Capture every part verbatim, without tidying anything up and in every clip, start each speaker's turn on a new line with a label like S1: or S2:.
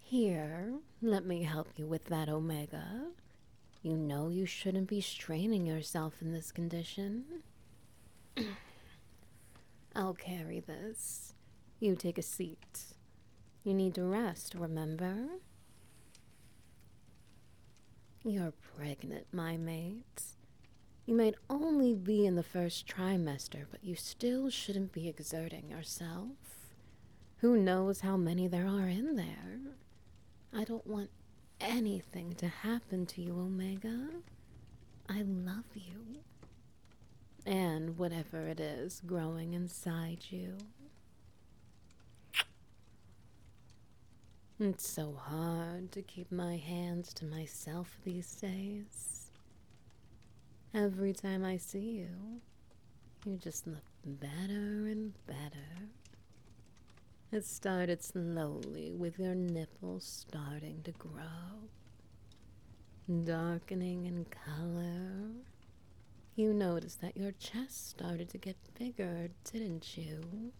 S1: Here, let me help you with that, Omega. You know you shouldn't be straining yourself in this condition. I'll carry this. You take a seat. You need to rest, remember? You're pregnant, my mate. You might only be in the first trimester, but you still shouldn't be exerting yourself. Who knows how many there are in there? I don't want anything to happen to you, Omega. I love you. And whatever it is growing inside you. It's so hard to keep my hands to myself these days. Every time I see you, you just look better and better. It started slowly with your nipples starting to grow, darkening in color. You noticed that your chest started to get bigger, didn't you?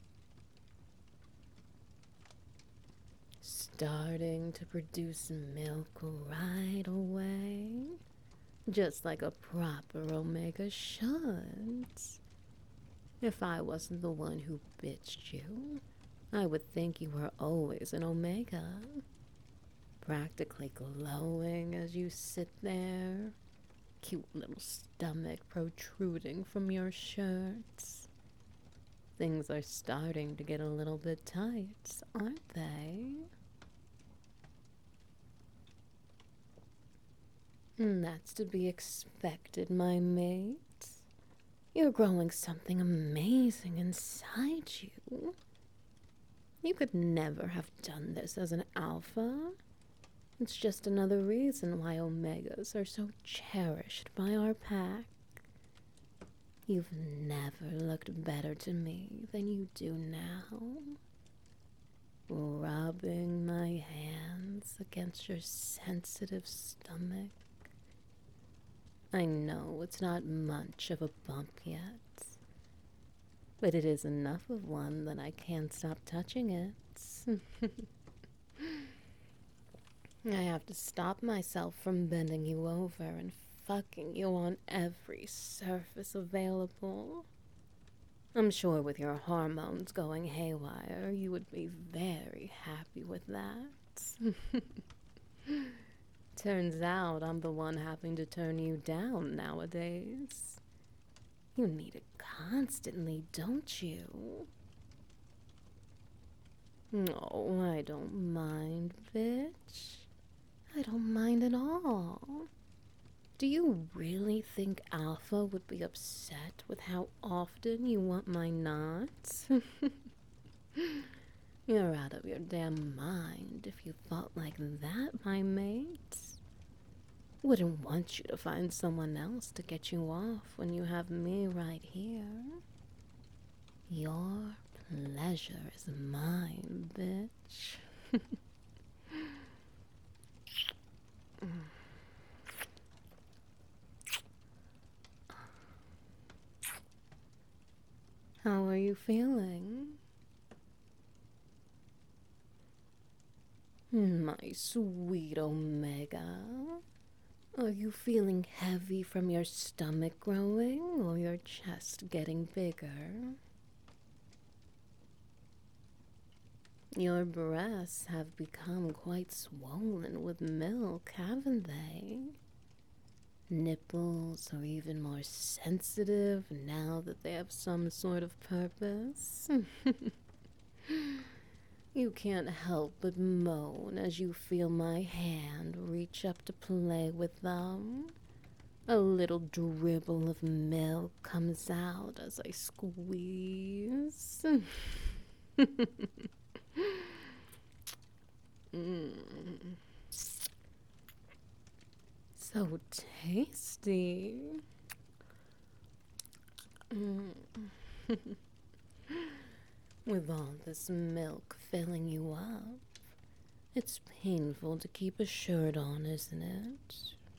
S1: Starting to produce milk right away, just like a proper Omega should. If I wasn't the one who bitched you, I would think you were always an Omega, practically glowing as you sit there, cute little stomach protruding from your shirts. Things are starting to get a little bit tight, aren't they? And that's to be expected, my mate. You're growing something amazing inside you. You could never have done this as an alpha. It's just another reason why Omegas are so cherished by our pack. You've never looked better to me than you do now. Rubbing my hands against your sensitive stomach. I know it's not much of a bump yet, but it is enough of one that I can't stop touching it. I have to stop myself from bending you over and fucking you on every surface available. I'm sure with your hormones going haywire, you would be very happy with that. Turns out I'm the one having to turn you down nowadays. You need it constantly, don't you? No, I don't mind, bitch. I don't mind at all. Do you really think Alpha would be upset with how often you want my knots? You're out of your damn mind if you thought like that, my mate. Wouldn't want you to find someone else to get you off when you have me right here. Your pleasure is mine, bitch. How are you feeling? My sweet Omega. Are you feeling heavy from your stomach growing or your chest getting bigger? Your breasts have become quite swollen with milk, haven't they? Nipples are even more sensitive now that they have some sort of purpose. You can't help but moan as you feel my hand reach up to play with them. A little dribble of milk comes out as I squeeze. mm. So tasty. Mm. With all this milk filling you up, it's painful to keep a shirt on, isn't it?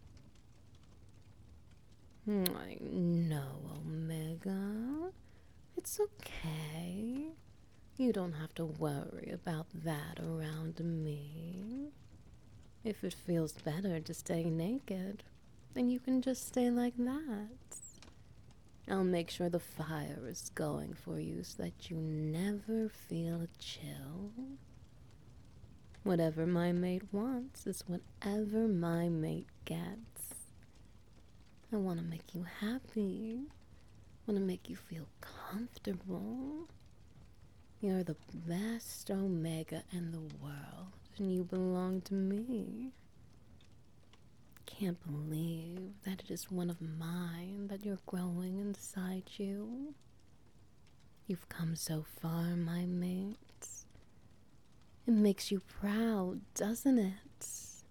S1: I know, Omega. It's okay. You don't have to worry about that around me. If it feels better to stay naked, then you can just stay like that. I'll make sure the fire is going for you so that you never feel a chill. Whatever my mate wants is whatever my mate gets. I want to make you happy. I want to make you feel comfortable. You're the best Omega in the world, and you belong to me. Can't believe that it is one of mine that you're growing inside you. You've come so far, my mate. It makes you proud, doesn't it?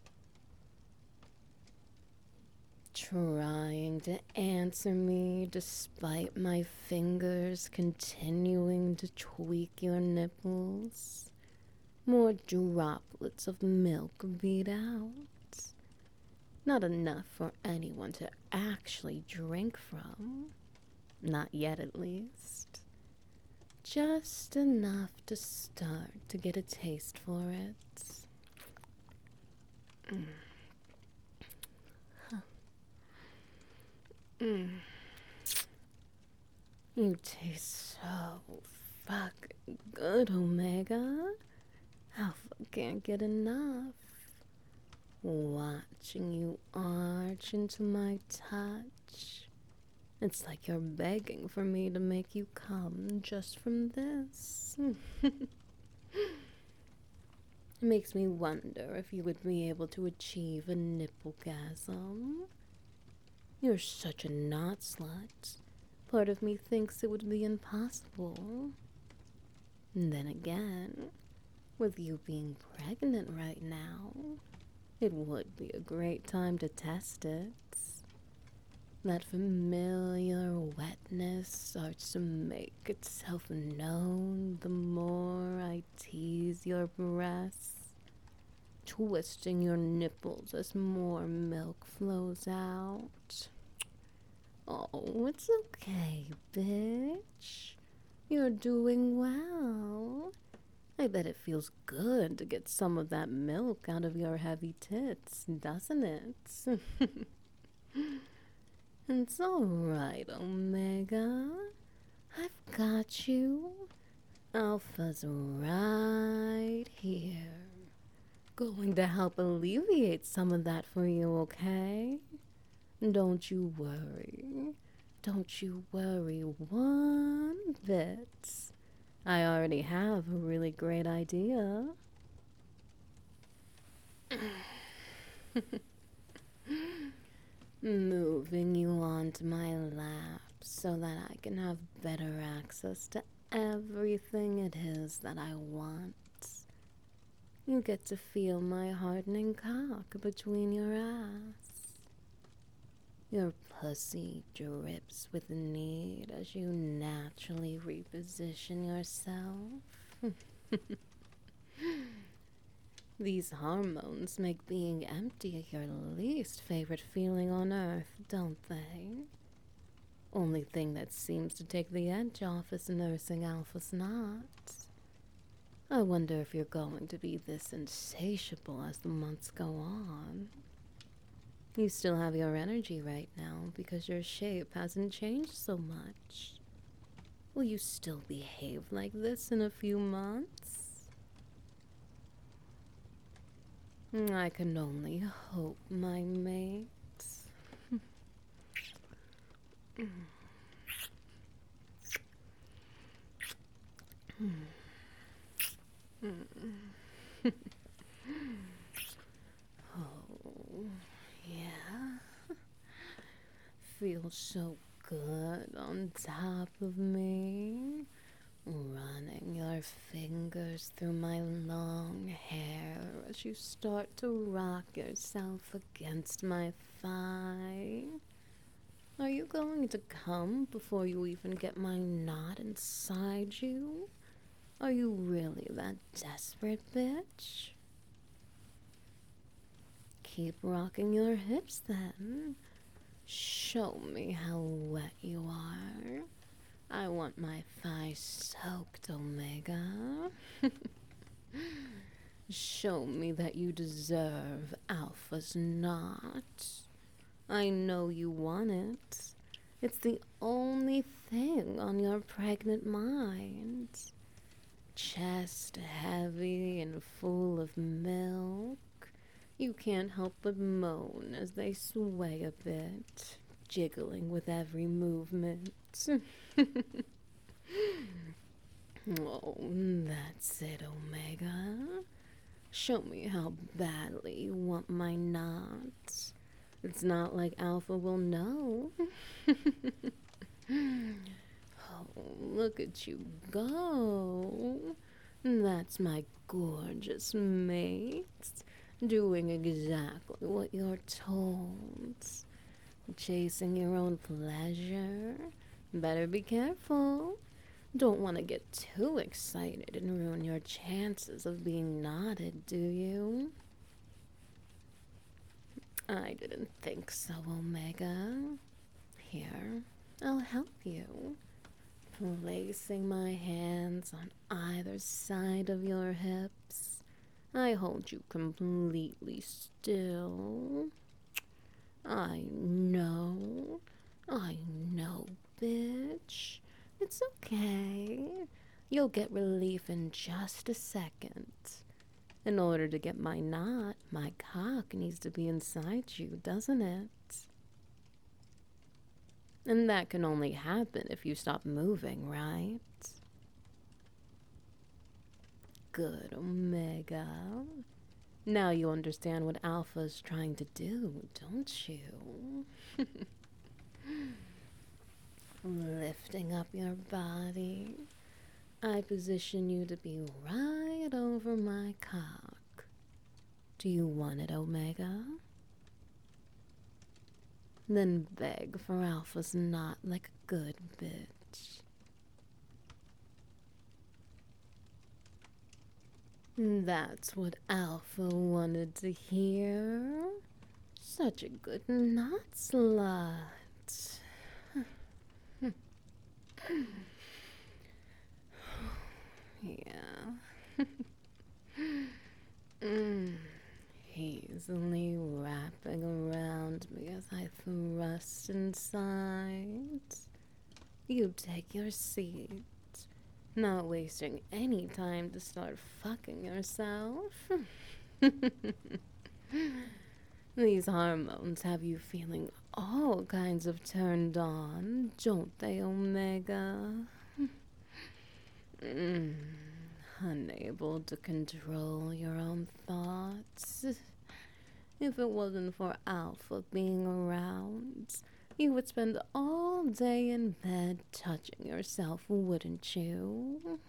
S1: Trying to answer me despite my fingers continuing to tweak your nipples. More droplets of milk beat out. Not enough for anyone to actually drink from. Not yet, at least. Just enough to start to get a taste for it. Mm. Huh. Mm. You taste so fucking good, Omega. Alpha can't get enough. Watching you arch into my touch. It's like you're begging for me to make you come just from this. It makes me wonder if you would be able to achieve a nipplegasm. You're such a knot slut. Part of me thinks it would be impossible. And then again, with you being pregnant right now, it would be a great time to test it. That familiar wetness starts to make itself known the more I tease your breasts, twisting your nipples as more milk flows out. Oh, it's okay, bitch. You're doing well. I bet it feels good to get some of that milk out of your heavy tits, doesn't it? It's all right, Omega. I've got you. Alpha's right here. Going to help alleviate some of that for you, okay? Don't you worry. Don't you worry one bit. I already have a really great idea. Moving you onto my lap so that I can have better access to everything it is that I want. You get to feel my hardening cock between your ass. Your pussy drips with need as you naturally reposition yourself. These hormones make being empty your least favorite feeling on earth, don't they? Only thing that seems to take the edge off is nursing Alpha's knots. I wonder if you're going to be this insatiable as the months go on. You still have your energy right now because your shape hasn't changed so much. Will you still behave like this in a few months? I can only hope, my mate. Oh, yeah. Feels so good on top of me. Running your fingers through my long hair as you start to rock yourself against my thigh. Are you going to come before you even get my knot inside you? Are you really that desperate, bitch? Keep rocking your hips then. Show me how wet you are. I want my thighs soaked, Omega. Show me that you deserve Alpha's knot. I know you want it. It's the only thing on your pregnant mind. Chest heavy and full of milk. You can't help but moan as they sway a bit, jiggling with every movement. Oh, that's it, Omega. Show me how badly you want my knot. It's not like Alpha will know. Oh, look at you go. That's my gorgeous mate, doing exactly what you're told. Chasing your own pleasure. Better be careful. Don't want to get too excited and ruin your chances of being knotted, do you? I didn't think so, Omega. Here, I'll help you. Placing my hands on either side of your hips, I hold you completely still. I know, I know, bitch. It's okay. You'll get relief in just a second. In order to get my knot, my cock needs to be inside you, doesn't it? And that can only happen if you stop moving, right? Good, Omega. Now you understand what Alpha's trying to do, don't you? Lifting up your body, I position you to be right over my cock. Do you want it, Omega? Then beg for Alpha's knot like a good bitch. That's what Alpha wanted to hear. Such a good knot slut. Yeah. mm. Easily wrapping around me as I thrust inside. You take your seat, not wasting any time to start fucking yourself. These hormones have you feeling all kinds of turned on, don't they, Omega? Mm, unable to control your own thoughts. If it wasn't for Alpha being around, you would spend all day in bed touching yourself, wouldn't you?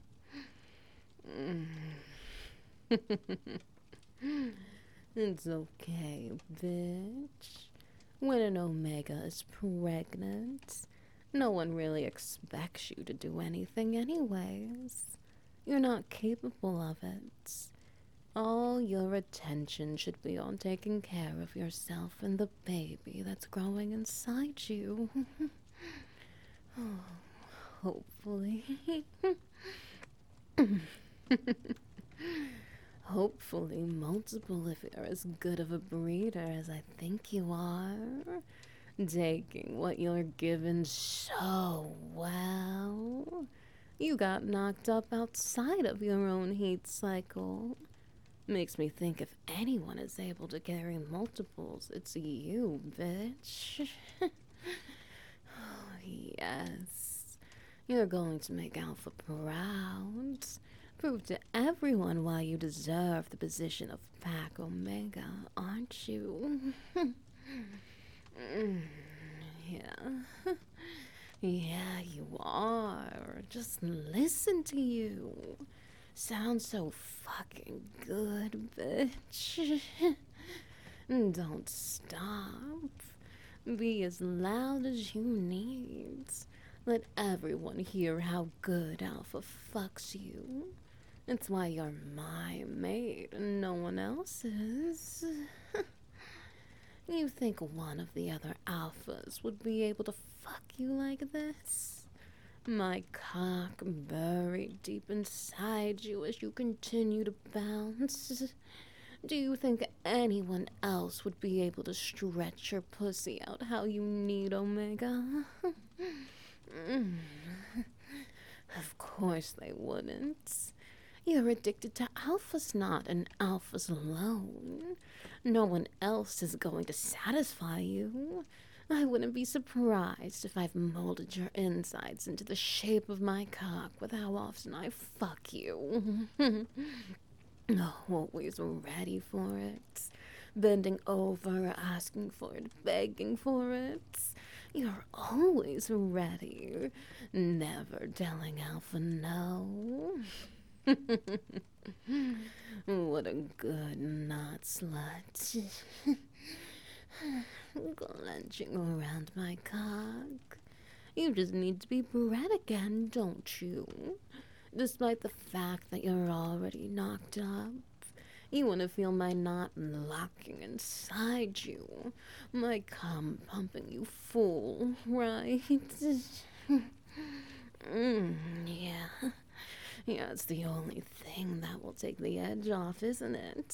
S1: It's okay, bitch. When an Omega is pregnant, no one really expects you to do anything anyways. You're not capable of it. All your attention should be on taking care of yourself and the baby that's growing inside you. Oh, hopefully. Hopefully multiple if you're as good of a breeder as I think you are. Taking what you're given so well. You got knocked up outside of your own heat cycle. Makes me think if anyone is able to carry multiples, it's you, bitch. Oh, yes. You're going to make Alpha proud. Prove to everyone why you deserve the position of Pack Omega, aren't you? Yeah. Yeah, you are. Just listen to you. Sounds so fucking good, bitch. Don't stop. Be as loud as you need. Let everyone hear how good Alpha fucks you. It's why you're my mate and no one else's. You think one of the other alphas would be able to fuck you like this? My cock buried deep inside you as you continue to bounce. Do you think anyone else would be able to stretch your pussy out how you need, Omega? Mm. Of course they wouldn't. You're addicted to alphas not, and alphas alone. No one else is going to satisfy you. I wouldn't be surprised if I've molded your insides into the shape of my cock with how often I fuck you. Always ready for it. Bending over, asking for it, begging for it. You're always ready. Never telling Alpha no. What a good knot slut. Clenching around my cock. You just need to be bred again, don't you? Despite the fact that you're already knocked up. You want to feel my knot locking inside you. My cum pumping you full, right? mm, yeah. Yeah, it's the only thing that will take the edge off, isn't it?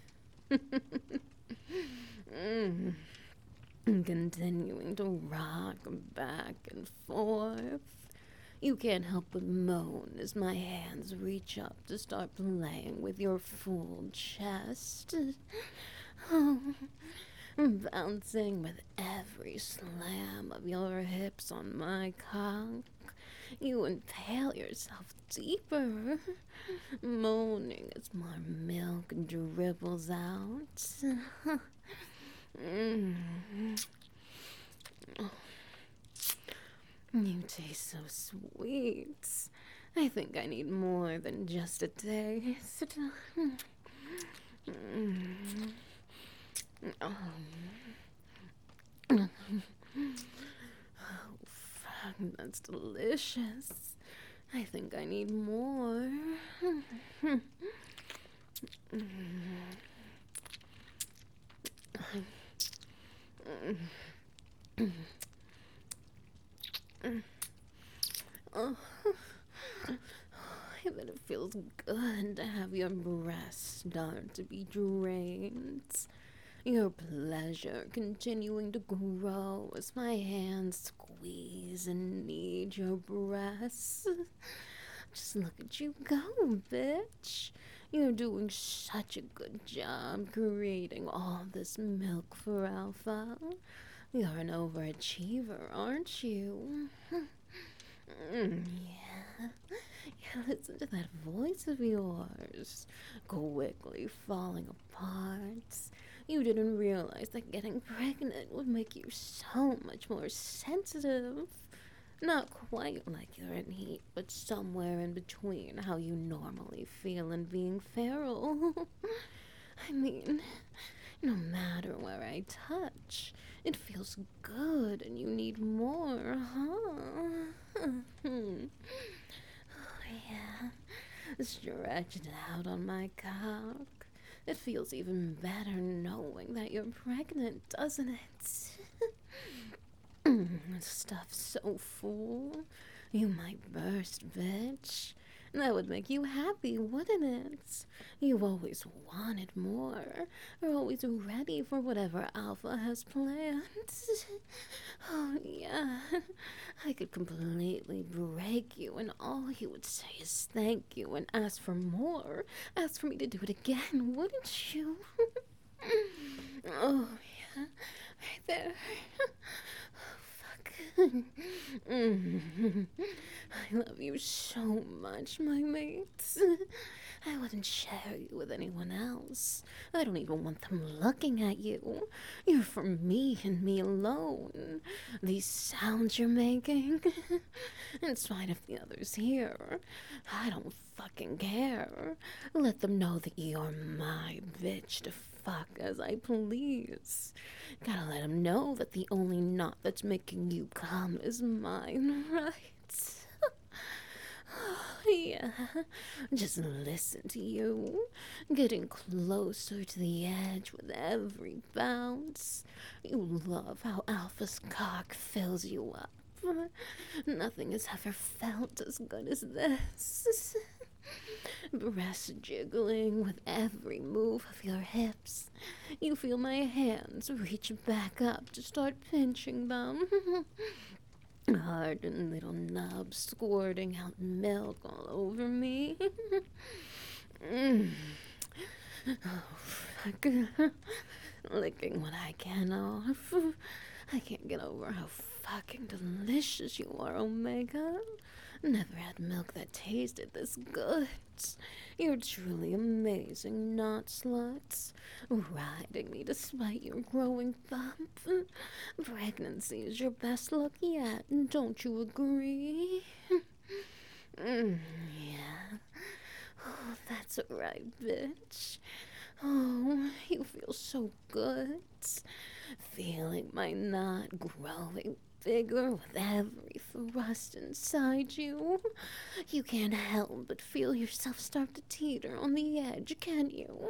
S1: mm. Continuing to rock back and forth. You can't help but moan as my hands reach up to start playing with your full chest. Oh, bouncing with every slam of your hips on my cock. You impale yourself deeper, moaning as more milk dribbles out. mm. oh. You taste so sweet. I think I need more than just a taste. Mm. Oh. Oh, fuck, that's delicious. I think I need more. Oh, I bet it feels good to have your breasts start to be drained. Your pleasure continuing to grow as my hands squeeze and knead your breasts. Just look at you go, bitch. You're doing such a good job creating all this milk for Alpha. You're an overachiever, aren't you? Mm, yeah. Yeah, listen to that voice of yours. Quickly falling apart. You didn't realize that getting pregnant would make you so much more sensitive. Not quite like you're in heat, but somewhere in between how you normally feel and being feral. I mean, no matter where I touch, it feels good and you need more, huh? Oh, yeah. Stretch it out on my cock. It feels even better knowing that you're pregnant, doesn't it? Stuff's so full. You might burst, bitch. That would make you happy, wouldn't it? You've always wanted more. You're always ready for whatever Alpha has planned. Oh, yeah. I could completely break you, and all you would say is thank you and ask for more. Ask for me to do it again, wouldn't you? Oh, yeah. Right there. Mm. I love you so much, my mates. I wouldn't share you with anyone else. I don't even want them looking at you. You're for me and me alone. These sounds you're making, in spite of the others here, I don't fucking care. Let them know that you're my bitch to fuck as I please. Gotta let them know that the only knot that's making you come is mine, right? Yeah, just listen to you, getting closer to the edge with every bounce. You love how Alpha's cock fills you up. Nothing has ever felt as good as this. Breast jiggling with every move of your hips. You feel my hands reach back up to start pinching them. Hardened little nubs squirting out milk all over me. mm. Oh, fuck. Licking what I can off. I can't get over how fucking delicious you are, Omega. Never had milk that tasted this good. You're truly amazing, not sluts. Riding me despite your growing bump. Pregnancy is your best luck yet, don't you agree? mm, yeah. Oh, that's right, bitch. Oh, you feel so good. Feeling my knot growing bigger with every thrust inside you. You can't help but feel yourself start to teeter on the edge, can you?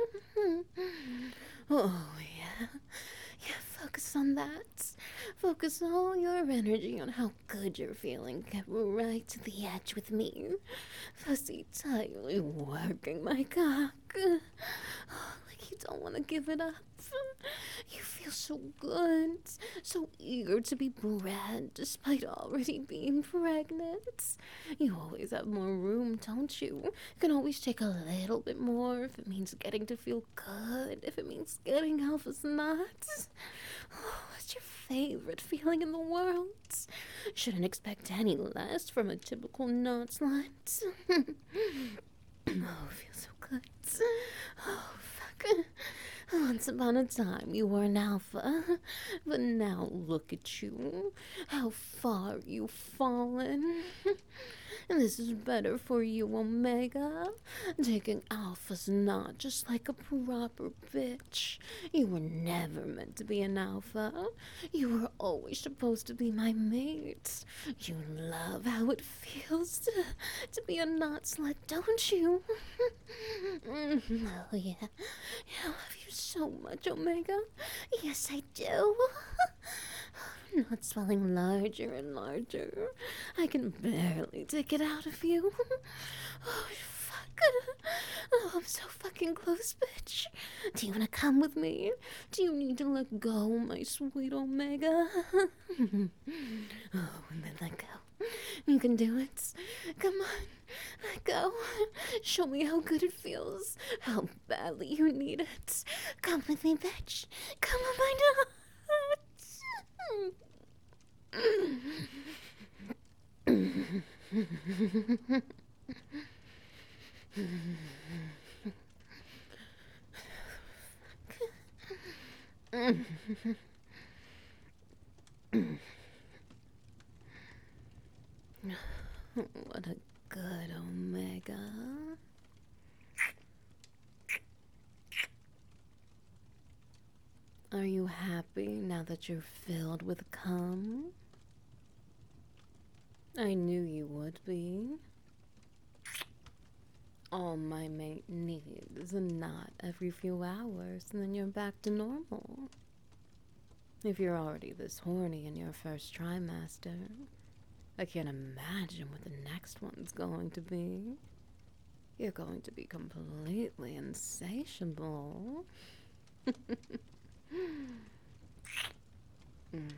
S1: Oh, yeah. Yeah, focus on that. Focus all your energy on how good you're feeling. Get right to the edge with me. Fussy tightly working my cock. Oh, like you don't want to give it up. You feel so good, so eager to be bred despite already being pregnant. You always have more room, don't you? You can always take a little bit more if it means getting to feel good, if it means getting Alpha's nuts. Oh, what's your favorite feeling in the world? Shouldn't expect any less from a typical nut slut. Oh, it feels so good. Oh, fuck. Once upon a time, you were an alpha, but now look at you. How far you've fallen. And this is better for you, Omega. Taking alpha's not just like a proper bitch. You were never meant to be an alpha. You were always supposed to be my mate. You love how it feels to, to be a not slut, don't you? Oh, yeah. I love you so much, Omega. Yes, I do. Not swelling larger and larger. I can barely take it out of you. Oh, fuck. Oh, I'm so fucking close, bitch. Do you want to come with me? Do you need to let go, my sweet Omega? Oh, and then let go. You can do it. Come on. Let go. Show me how good it feels. How badly you need it. Come with me, bitch. Come on my nuts. What a good Omega. Are you happy now that you're filled with cum? I knew you would be. All my mate needs is a knot every few hours, and then you're back to normal. If you're already this horny in your first trimester, I can't imagine what the next one's going to be. You're going to be completely insatiable. mm.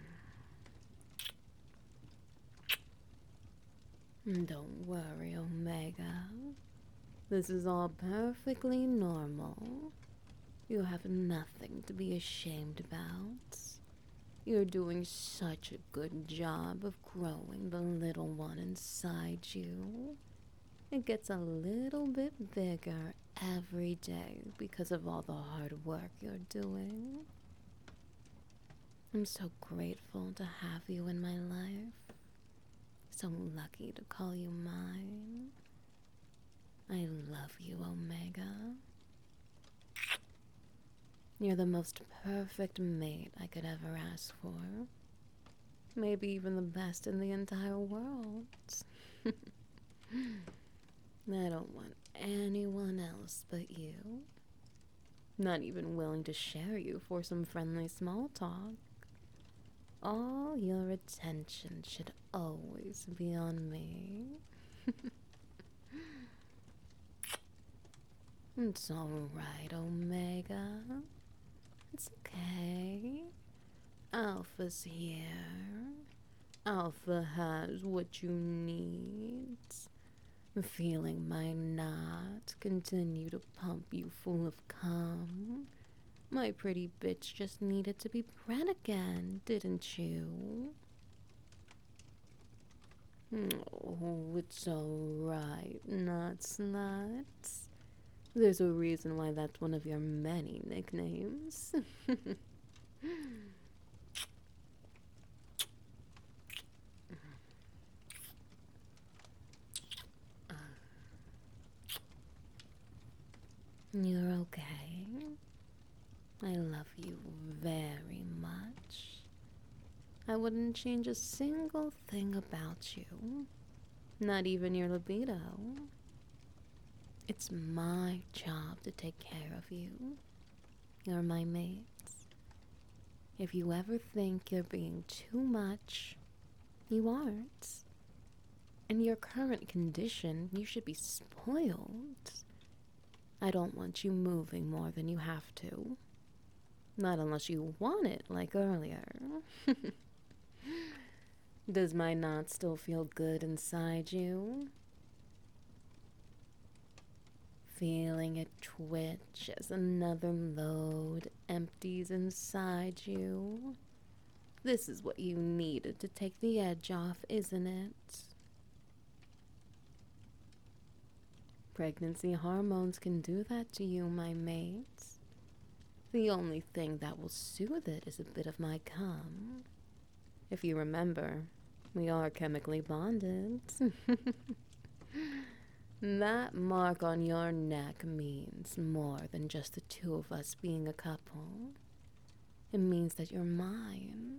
S1: Don't worry, Omega. This is all perfectly normal. You have nothing to be ashamed about. You're doing such a good job of growing the little one inside you. It gets a little bit bigger every day because of all the hard work you're doing. I'm so grateful to have you in my life. So lucky to call you mine. I love you, Omega. You're the most perfect mate I could ever ask for. Maybe even the best in the entire world. I don't want anyone else but you. Not even willing to share you for some friendly small talk. all your attention should always be on me. It's alright, Omega. It's okay. Alpha's here. Alpha has what you need. Feeling my knot continue to pump you full of cum. My pretty bitch just needed to be bred again, didn't you? Oh, it's alright, nuts, nuts. There's a reason why that's one of your many nicknames. You're okay. I love you very much. I wouldn't change a single thing about you, not even your libido. It's my job to take care of you. You're my mate. If you ever think you're being too much, you aren't. In your current condition, you should be spoiled. I don't want you moving more than you have to. Not unless you want it, like earlier. Does my knot still feel good inside you? Feeling it twitch as another load empties inside you? This is what you needed to take the edge off, isn't it? Pregnancy hormones can do that to you, my mate. The only thing that will soothe it is a bit of my cum. If you remember, we are chemically bonded. That mark on your neck means more than just the two of us being a couple. It means that you're mine.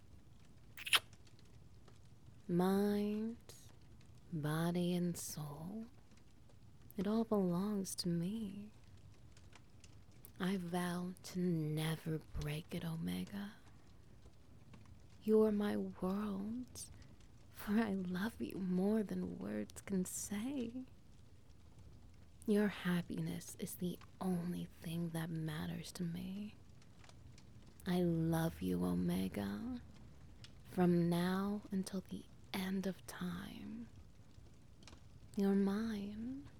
S1: Mind, body, and soul. It all belongs to me. I vow to never break it, Omega. You're my world, for I love you more than words can say. Your happiness is the only thing that matters to me. I love you, Omega, from now until the end of time. You're mine.